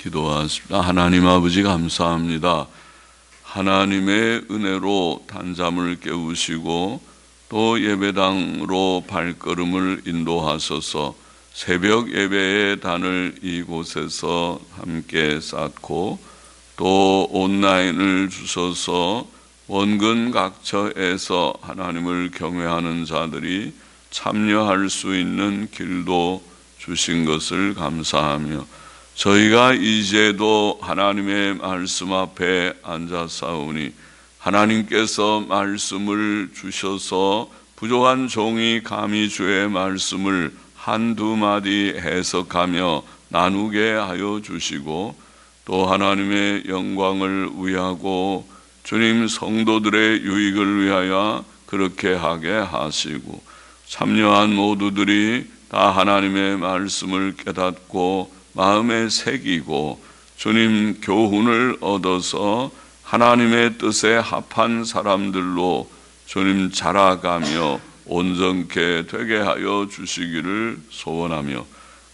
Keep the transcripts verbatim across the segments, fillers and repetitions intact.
기도하십니다. 하나님 아버지 감사합니다. 하나님의 은혜로 단잠을 깨우시고 또 예배당으로 발걸음을 인도하셔서 새벽 예배의 단을 이곳에서 함께 쌓고 또 온라인을 주셔서 원근 각처에서 하나님을 경외하는 자들이 참여할 수 있는 길도 주신 것을 감사하며 저희가 이제도 하나님의 말씀 앞에 앉아사오니 하나님께서 말씀을 주셔서 부족한 종이 감히 주의 말씀을 한두 마디 해석하며 나누게 하여 주시고 또 하나님의 영광을 위하고 주님 성도들의 유익을 위하여 그렇게 하게 하시고 참여한 모두들이 다 하나님의 말씀을 깨닫고 마음에 새기고 주님 교훈을 얻어서 하나님의 뜻에 합한 사람들로 주님 자라가며 온전케 되게 하여 주시기를 소원하며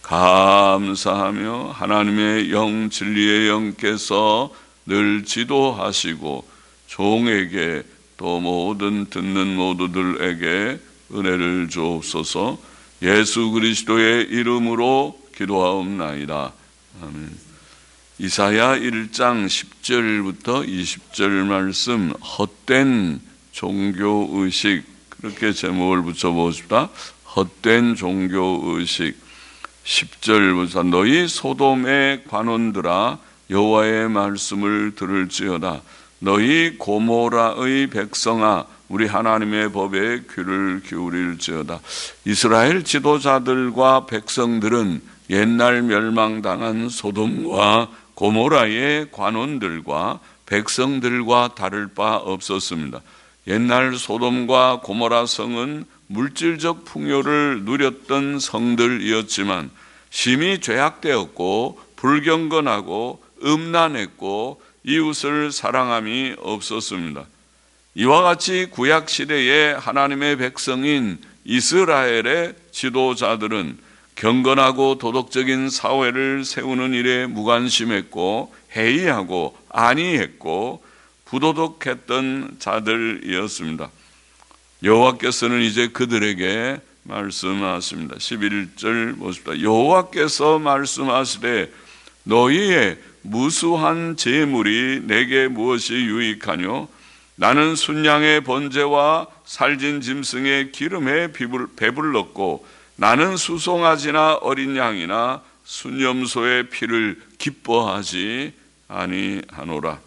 감사하며 하나님의 영 진리의 영께서 늘 지도하시고 종에게 또 모든 듣는 모두들에게 은혜를 주옵소서. 예수 그리스도의 이름으로 기도하옵나이다. 아멘. 이사야 일 장 십 절부터 이십 절 말씀, 헛된 종교의식, 그렇게 제목을 붙여보십시다. 헛된 종교의식. 십 절부터 너희 소돔의 관원들아 여호와의 말씀을 들을지어다. 너희 고모라의 백성아 우리 하나님의 법에 귀를 기울일지어다. 이스라엘 지도자들과 백성들은 옛날 멸망당한 소돔과 고모라의 관원들과 백성들과 다를 바 없었습니다. 옛날 소돔과 고모라 성은 물질적 풍요를 누렸던 성들이었지만 심히 죄악되었고 불경건하고 음란했고 이웃을 사랑함이 없었습니다. 이와 같이 구약시대의 하나님의 백성인 이스라엘의 지도자들은 경건하고 도덕적인 사회를 세우는 일에 무관심했고 해이하고 안이했고 부도덕했던 자들이었습니다. 여호와께서는 이제 그들에게 말씀하십니다. 십일 절 보십시다. 여호와께서 말씀하시되 너희의 무수한 재물이 내게 무엇이 유익하뇨? 나는 순양의 번제와 살진 짐승의 기름에 배불렀고 나는 수송아지나 어린 양이나 순염소의 피를 기뻐하지 아니하노라.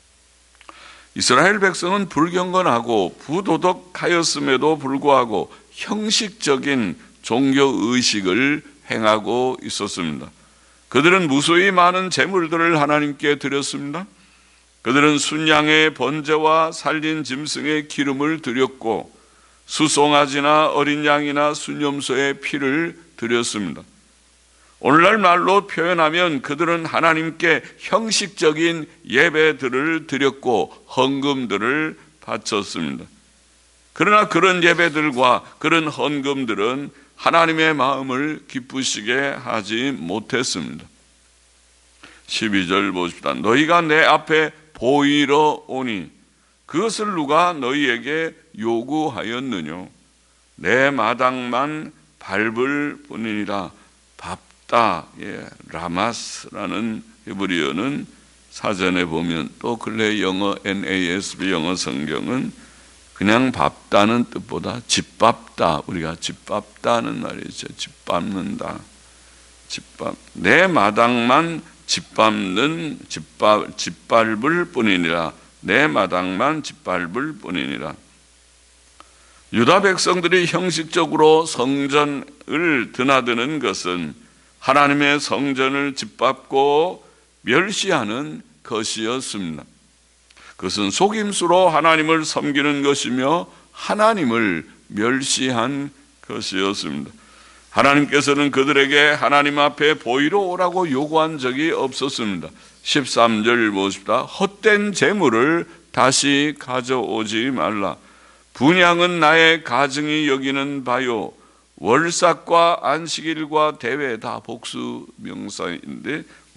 이스라엘 백성은 불경건하고 부도덕하였음에도 불구하고 형식적인 종교의식을 행하고 있었습니다. 그들은 무수히 많은 재물들을 하나님께 드렸습니다. 그들은 순양의 번제와 살린 짐승의 기름을 드렸고 수송아지나 어린 양이나 순염소의 피를 드렸습니다. 오늘날 말로 표현하면 그들은 하나님께 형식적인 예배들을 드렸고 헌금들을 바쳤습니다. 그러나 그런 예배들과 그런 헌금들은 하나님의 마음을 기쁘시게 하지 못했습니다. 십이 절 보십시다. 너희가 내 앞에 보이러 오니 그것을 누가 너희에게 요구하였느뇨? 내 마당만 밟을 뿐이니라. 밟다, 예, 라마스라는 히브리어는 사전에 보면 또 근래 영어 엔 에이 에스 비 영어 성경은 그냥 밟다는 뜻보다 짓밟다, 우리가 짓밟다는 말이죠. 짓밟는다. 짓밟. 내 마당만 짓밟는 짓밟, 짓밟을 뿐이니라. 내 마당만 짓밟을 뿐이니라. 유다 백성들이 형식적으로 성전을 드나드는 것은 하나님의 성전을 짓밟고 멸시하는 것이었습니다. 그것은 속임수로 하나님을 섬기는 것이며 하나님을 멸시한 것이었습니다. 하나님께서는 그들에게 하나님 앞에 보이러 오라고 요구한 적이 없었습니다. 십삼 절 보십시다. 헛된 재물을 다시 가져오지 말라. 분향은 나의 가증이 여기는 바요. 월삭과 안식일과 대회 다 복수 명사인데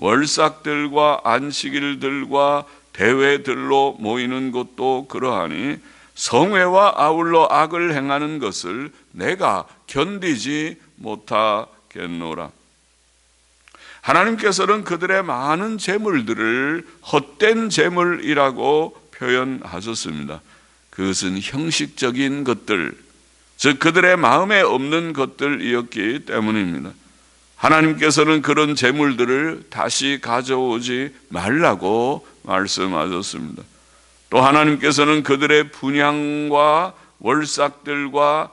월삭들과 안식일들과 대회들로 모이는 것도 그러하니 성회와 아울러 악을 행하는 것을 내가 견디지 못하겠노라. 하나님께서는 그들의 많은 재물들을 헛된 재물이라고 표현하셨습니다. 그것은 형식적인 것들, 즉 그들의 마음에 없는 것들이었기 때문입니다. 하나님께서는 그런 재물들을 다시 가져오지 말라고 말씀하셨습니다. 또 하나님께서는 그들의 분향과 월삭들과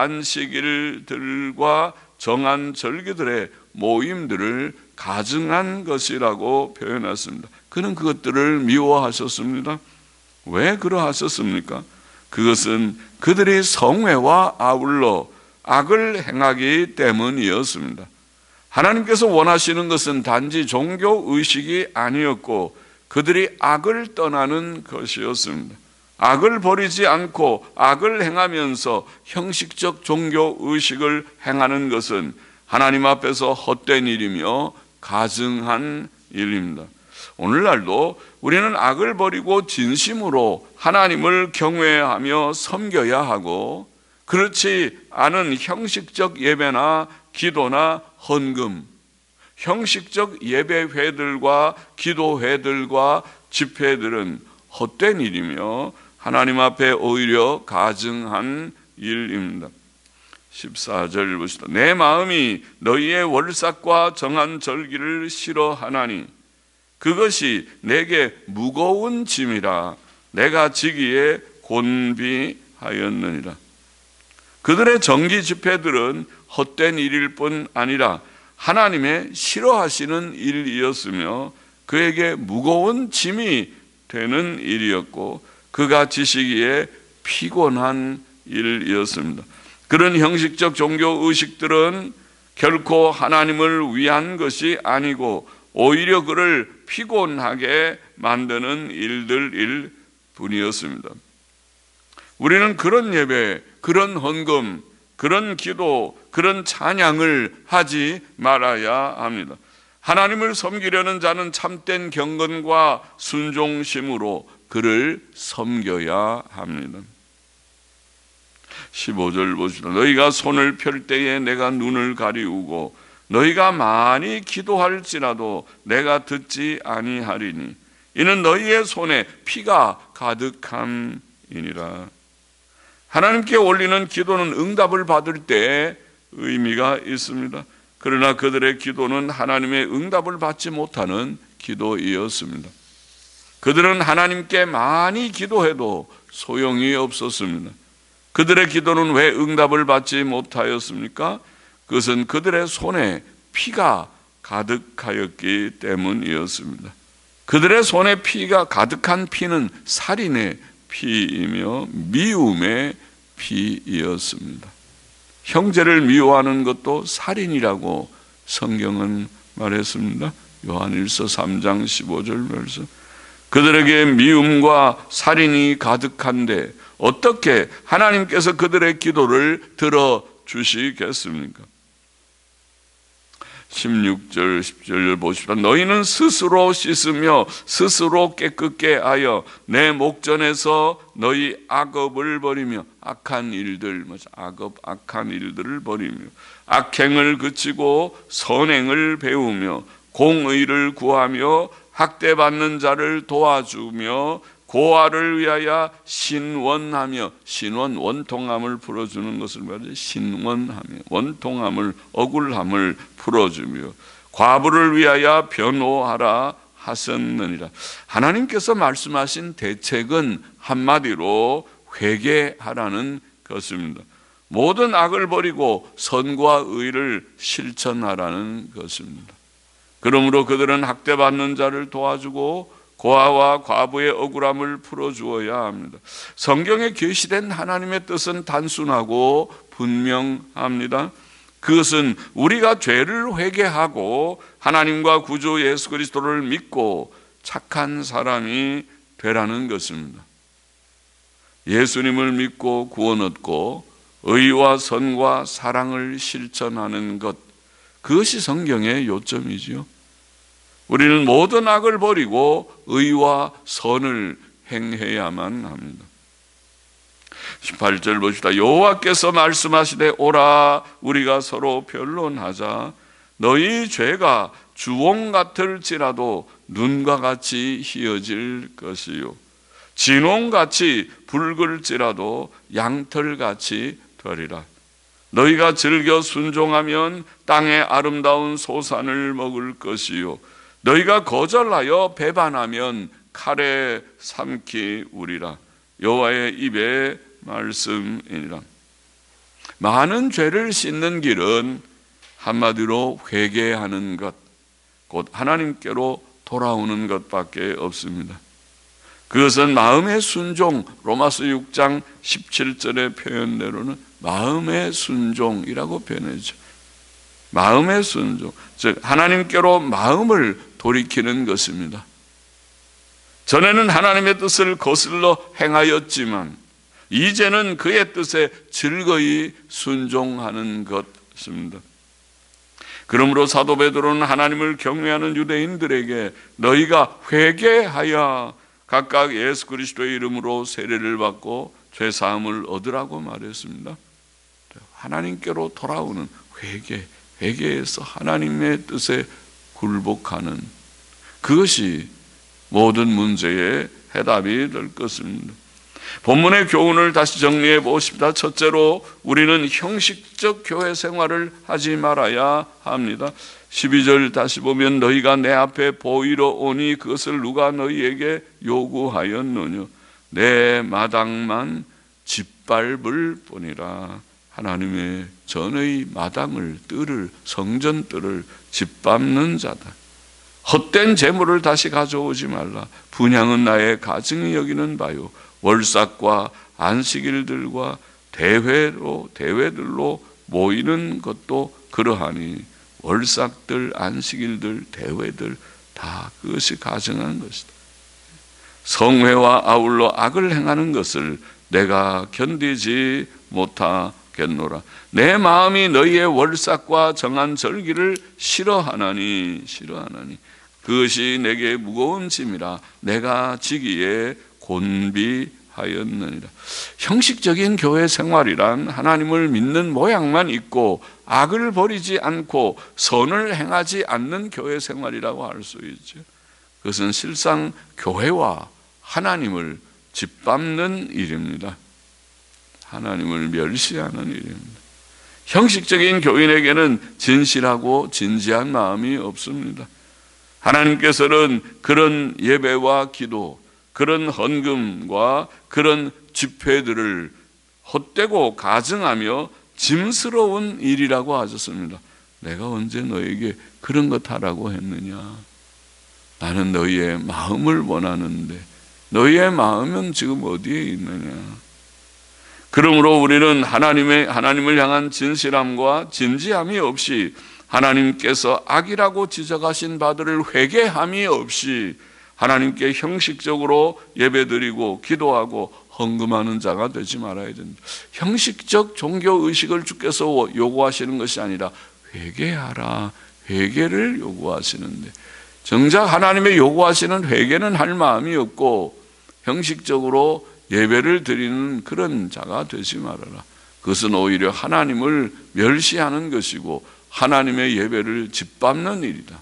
안식일들과 정한 절기들의 모임들을 가증한 것이라고 표현했습니다. 그는 그것들을 미워하셨습니다. 왜 그러하셨습니까? 그것은 그들이 성회와 아울러 악을 행하기 때문이었습니다. 하나님께서 원하시는 것은 단지 종교 의식이 아니었고 그들이 악을 떠나는 것이었습니다. 악을 버리지 않고 악을 행하면서 형식적 종교 의식을 행하는 것은 하나님 앞에서 헛된 일이며 가증한 일입니다. 오늘날도 우리는 악을 버리고 진심으로 하나님을 경외하며 섬겨야 하고, 그렇지 않은 형식적 예배나 기도나 헌금, 형식적 예배회들과 기도회들과 집회들은 헛된 일이며 하나님 앞에 오히려 가증한 일입니다. 십사 절 보시다. 내 마음이 너희의 월삭과 정한 절기를 싫어하나니 그것이 내게 무거운 짐이라 내가 지기에 곤비하였느니라. 그들의 정기 집회들은 헛된 일일 뿐 아니라 하나님의 싫어하시는 일이었으며 그에게 무거운 짐이 되는 일이었고 그가 지시기에 피곤한 일이었습니다. 그런 형식적 종교 의식들은 결코 하나님을 위한 것이 아니고 오히려 그를 피곤하게 만드는 일들일 뿐이었습니다. 우리는 그런 예배, 그런 헌금, 그런 기도, 그런 찬양을 하지 말아야 합니다. 하나님을 섬기려는 자는 참된 경건과 순종심으로 그를 섬겨야 합니다. 십오 절 보시다. 너희가 손을 펼 때에 내가 눈을 가리우고 너희가 많이 기도할지라도 내가 듣지 아니하리니 이는 너희의 손에 피가 가득함이니라. 하나님께 올리는 기도는 응답을 받을 때 의미가 있습니다. 그러나 그들의 기도는 하나님의 응답을 받지 못하는 기도이었습니다. 그들은 하나님께 많이 기도해도 소용이 없었습니다. 그들의 기도는 왜 응답을 받지 못하였습니까? 그것은 그들의 손에 피가 가득하였기 때문이었습니다. 그들의 손에 피가 가득한 피는 살인의 피이며 미움의 피이었습니다. 형제를 미워하는 것도 살인이라고 성경은 말했습니다. 요한일서 삼 장 십오 절 말씀. 그들에게 미움과 살인이 가득한데 어떻게 하나님께서 그들의 기도를 들어주시겠습니까? 십육 절 십 절 보십시오. 너희는 스스로 씻으며 스스로 깨끗게 하여 내 목전에서 너희 악업을 버리며 악한 일들, 악업, 악한 일들을 버리며 악행을 그치고 선행을 배우며 공의를 구하며 학대받는 자를 도와주며 고아를 위하여 신원하며, 신원, 원통함을 풀어주는 것을 말해 신원하며, 원통함을, 억울함을 풀어주며 과부를 위하여 변호하라 하셨느니라. 하나님께서 말씀하신 대책은 한마디로 회개하라는 것입니다. 모든 악을 버리고 선과 의를 실천하라는 것입니다. 그러므로 그들은 학대받는 자를 도와주고 고아와 과부의 억울함을 풀어주어야 합니다. 성경에 계시된 하나님의 뜻은 단순하고 분명합니다. 그것은 우리가 죄를 회개하고 하나님과 구주 예수 그리스도를 믿고 착한 사람이 되라는 것입니다. 예수님을 믿고 구원 얻고 의와 선과 사랑을 실천하는 것, 그것이 성경의 요점이지요. 우리는 모든 악을 버리고 의와 선을 행해야만 합니다. 십팔 절 보시다. 여호와께서 말씀하시되 오라 우리가 서로 변론하자. 너희 죄가 주홍 같을지라도 눈과 같이 희어질 것이요 진홍같이 붉을지라도 양털같이 되리라. 너희가 즐겨 순종하면 땅의 아름다운 소산을 먹을 것이요 너희가 거절하여 배반하면 칼에 삼키우리라. 여호와의 입의 말씀이니라. 많은 죄를 씻는 길은 한마디로 회개하는 것, 곧 하나님께로 돌아오는 것밖에 없습니다. 그것은 마음의 순종, 로마서 육 장 십칠 절의 표현대로는 마음의 순종이라고 표현하죠. 마음의 순종, 즉 하나님께로 마음을 돌이키는 것입니다. 전에는 하나님의 뜻을 거슬러 행하였지만 이제는 그의 뜻에 즐거이 순종하는 것입니다. 그러므로 사도 베드로는 하나님을 경외하는 유대인들에게 너희가 회개하여 각각 예수 그리스도의 이름으로 세례를 받고 죄 사함을 얻으라고 말했습니다. 하나님께로 돌아오는 회개, 회개에서 하나님의 뜻에 굴복하는 그것이 모든 문제의 해답이 될 것입니다. 본문의 교훈을 다시 정리해 보십시다. 첫째로 우리는 형식적 교회 생활을 하지 말아야 합니다. 십이 절 다시 보면 너희가 내 앞에 보이러 오니 그것을 누가 너희에게 요구하였느냐. 내 마당만 짓밟을 뿐이라. 하나님의 전의 마당을 뜰을 성전 뜰을 짓밟는 자다. 헛된 재물을 다시 가져오지 말라. 분향은 나의 가증이 여기는 바요 월삭과 안식일들과 대회로 대회들로 모이는 것도 그러하니 월삭들, 안식일들, 대회들 다 그것이 가증한 것이다. 성회와 아울러 악을 행하는 것을 내가 견디지 못하겠노라. 내 마음이 너희의 월삭과 정한 절기를 싫어하나니 싫어하나니 그것이 내게 무거운 짐이라 내가 지기에 곤비하였느니라. 형식적인 교회 생활이란 하나님을 믿는 모양만 있고 악을 버리지 않고 선을 행하지 않는 교회 생활이라고 할 수 있죠. 그것은 실상 교회와 하나님을 짓밟는 일입니다. 하나님을 멸시하는 일입니다. 형식적인 교인에게는 진실하고 진지한 마음이 없습니다. 하나님께서는 그런 예배와 기도, 그런 헌금과 그런 집회들을 헛되고 가증하며 짐스러운 일이라고 하셨습니다. 내가 언제 너에게 그런 것 하라고 했느냐? 나는 너희의 마음을 원하는데 너희의 마음은 지금 어디에 있느냐? 그러므로 우리는 하나님의, 하나님을 향한 진실함과 진지함이 없이 하나님께서 악이라고 지적하신 바들을 회개함이 없이 하나님께 형식적으로 예배드리고 기도하고 헌금하는 자가 되지 말아야 됩니다. 형식적 종교의식을 주께서 요구하시는 것이 아니라 회개하라, 회개를 요구하시는데 정작 하나님의 요구하시는 회개는 할 마음이 없고 형식적으로 예배를 드리는 그런 자가 되지 말아라. 그것은 오히려 하나님을 멸시하는 것이고 하나님의 예배를 짓밟는 일이다.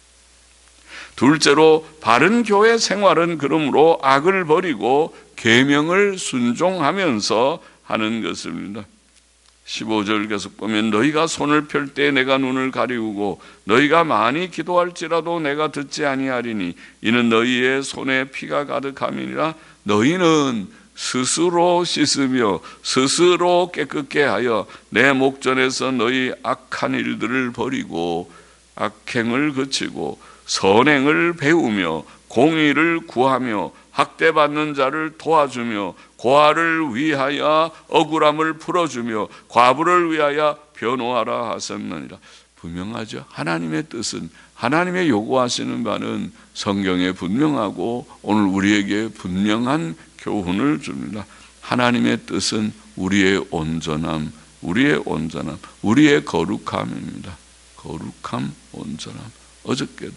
둘째로 바른 교회 생활은 그러므로 악을 버리고 계명을 순종하면서 하는 것입니다. 십오 절 계속 보면 너희가 손을 펼 때 내가 눈을 가리우고 너희가 많이 기도할지라도 내가 듣지 아니하리니 이는 너희의 손에 피가 가득함이니라. 너희는 스스로 씻으며 스스로 깨끗게 하여 내 목전에서 너희 악한 일들을 버리고 악행을 그치고 선행을 배우며 공의를 구하며 학대받는 자를 도와주며 고아를 위하여 억울함을 풀어주며 과부를 위하여 변호하라 하셨느니라. 분명하죠. 하나님의 뜻은, 하나님의 요구하시는 바는 성경에 분명하고 오늘 우리에게 분명한 교훈을 줍니다. 하나님의 뜻은 우리의 온전함, 우리의 온전함, 우리의 거룩함입니다. 거룩함, 온전함. 어저께도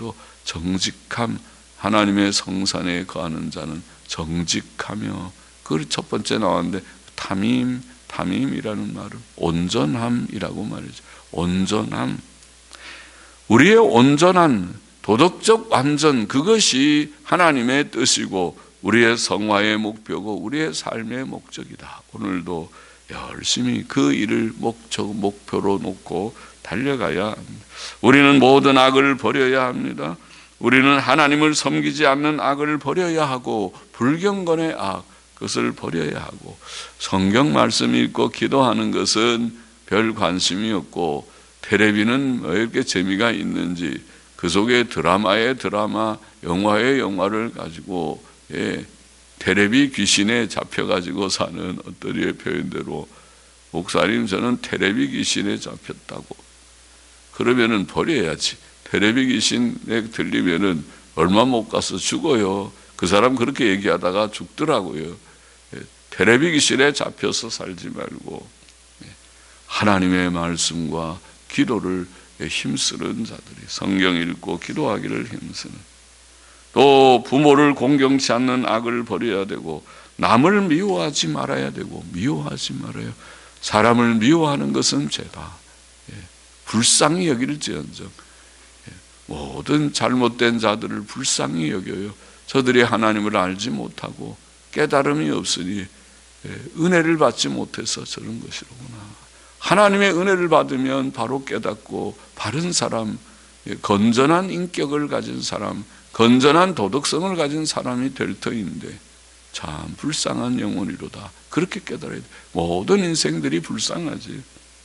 정직함, 하나님의 성산에 거하는 자는 정직하며, 그 첫 번째 나왔는데 탐임, 탐임이라는 말은 온전함이라고 말이죠. 온전함. 우리의 온전한 도덕적 완전, 그것이 하나님의 뜻이고 우리의 성화의 목표고 우리의 삶의 목적이다. 오늘도 열심히 그 일을 목적, 목표로 놓고 달려가야 합니다. 우리는 모든 악을 버려야 합니다. 우리는 하나님을 섬기지 않는 악을 버려야 하고, 불경건의 악, 그것을 버려야 하고, 성경 말씀 읽고 기도하는 것은 별 관심이 없고, 텔레비는 왜 이렇게 재미가 있는지, 그 속에 드라마의 드라마, 영화의 영화를 가지고, 예, 텔레비 귀신에 잡혀가지고 사는 어떤 이의 표현대로, 목사님 저는 텔레비 귀신에 잡혔다고. 그러면은 버려야지. 텔레비 귀신에 들리면은 얼마 못 가서 죽어요. 그 사람 그렇게 얘기하다가 죽더라고요. 텔레비 귀신에 잡혀서 살지 말고 하나님의 말씀과 기도를 힘쓰는 자들이, 성경 읽고 기도하기를 힘쓰는, 또 부모를 공경치 않는 악을 버려야 되고, 남을 미워하지 말아야 되고, 미워하지 말아요. 사람을 미워하는 것은 죄다. 불쌍히 여길지언정. 모든 잘못된 자들을 불쌍히 여겨요. 저들이 하나님을 알지 못하고 깨달음이 없으니 은혜를 받지 못해서 저런 것이로구나. 하나님의 은혜를 받으면 바로 깨닫고 바른 사람, 건전한 인격을 가진 사람, 건전한 도덕성을 가진 사람이 될 터인데 참 불쌍한 영혼이로다. 그렇게 깨달아야 돼. 모든 인생들이 불쌍하지.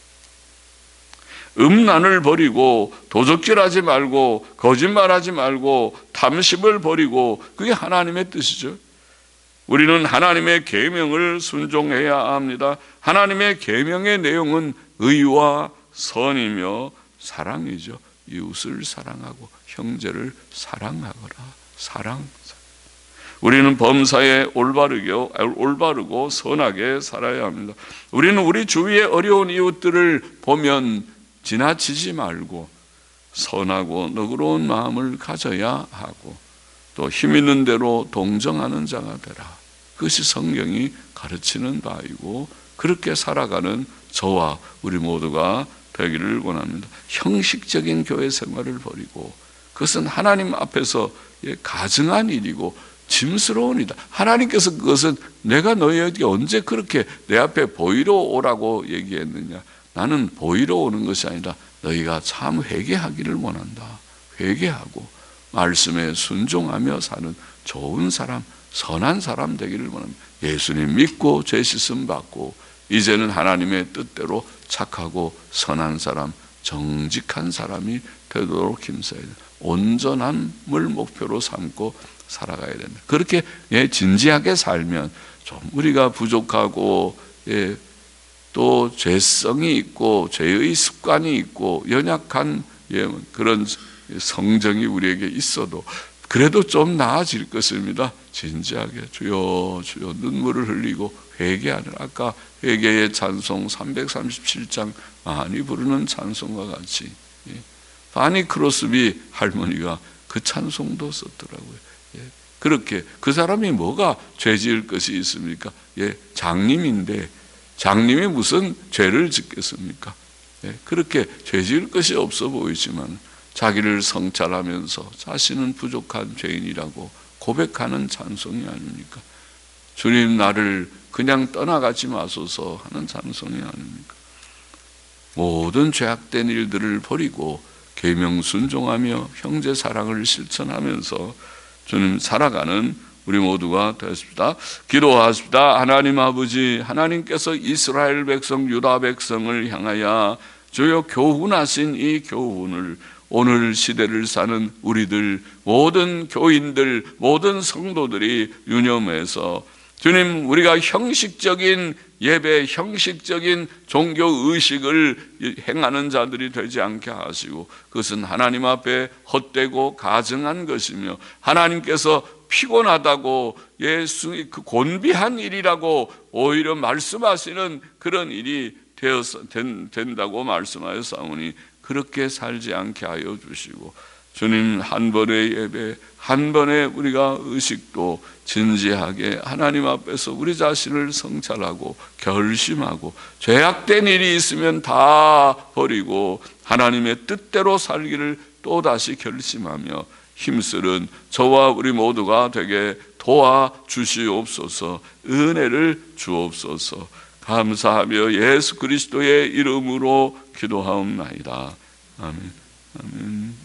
음란을 버리고, 도적질하지 말고, 거짓말하지 말고, 탐심을 버리고, 그게 하나님의 뜻이죠. 우리는 하나님의 계명을 순종해야 합니다. 하나님의 계명의 내용은 의와 선이며 사랑이죠. 이웃을 사랑하고 형제를 사랑하거라. 사랑. 우리는 범사에 올바르게, 올바르고 선하게 살아야 합니다. 우리는 우리 주위의 어려운 이웃들을 보면 지나치지 말고 선하고 너그러운 마음을 가져야 하고, 또 힘 있는 대로 동정하는 자가 되라. 그것이 성경이 가르치는 바이고, 그렇게 살아가는 저와 우리 모두가 되기를 원합니다. 형식적인 교회 생활을 버리고, 그것은 하나님 앞에서 가증한 일이고 짐스러운 일이다. 하나님께서 그것은 내가 너희에게 언제 그렇게 내 앞에 보이러 오라고 얘기했느냐. 나는 보이러 오는 것이 아니라 너희가 참 회개하기를 원한다. 회개하고 말씀에 순종하며 사는 좋은 사람, 선한 사람 되기를 원합니다. 예수님 믿고 죄 씻음 받고 이제는 하나님의 뜻대로 착하고 선한 사람, 정직한 사람이 되도록 힘써야 된다. 온전함을 목표로 삼고 살아가야 된다. 그렇게 예, 진지하게 살면 좀 우리가 부족하고 예, 또 죄성이 있고 죄의 습관이 있고 연약한 예, 그런 성정이 우리에게 있어도 그래도 좀 나아질 것입니다. 진지하게 주여 주여 눈물을 흘리고 회개하는, 아까 회개의 찬송 삼백삼십칠 장 많이 부르는 찬송과 같이 예, 바니 크로스비 할머니가 그 찬송도 썼더라고요. 예, 그렇게 그 사람이 뭐가 죄 지을 것이 있습니까? 예, 장님인데 장님이 무슨 죄를 짓겠습니까? 예, 그렇게 죄 지을 것이 없어 보이지만 자기를 성찰하면서 자신은 부족한 죄인이라고 고백하는 찬송이 아닙니까? 주님 나를 그냥 떠나가지 마소서 하는 찬송이 아닙니까? 모든 죄악된 일들을 버리고 계명 순종하며 형제 사랑을 실천하면서 주님 살아가는 우리 모두가 되었습니다. 기도하십시다. 하나님 아버지, 하나님께서 이스라엘 백성, 유다 백성을 향하여 주여 교훈하신 이 교훈을 오늘 시대를 사는 우리들, 모든 교인들, 모든 성도들이 유념해서 주님, 우리가 형식적인 예배, 형식적인 종교 의식을 행하는 자들이 되지 않게 하시고, 그것은 하나님 앞에 헛되고 가증한 것이며 하나님께서 피곤하다고 예수 그 곤비한 일이라고 오히려 말씀하시는 그런 일이 되어서 된, 된다고 말씀하여 싸우니 그렇게 살지 않게 하여 주시고, 주님, 한 번의 예배, 한 번의 우리가 의식도 진지하게 하나님 앞에서 우리 자신을 성찰하고 결심하고, 죄악된 일이 있으면 다 버리고 하나님의 뜻대로 살기를 또다시 결심하며 힘쓰는 저와 우리 모두가 되게 도와주시옵소서. 은혜를 주옵소서. 감사하며 예수 그리스도의 이름으로 기도하옵나이다. 아멘. 아멘.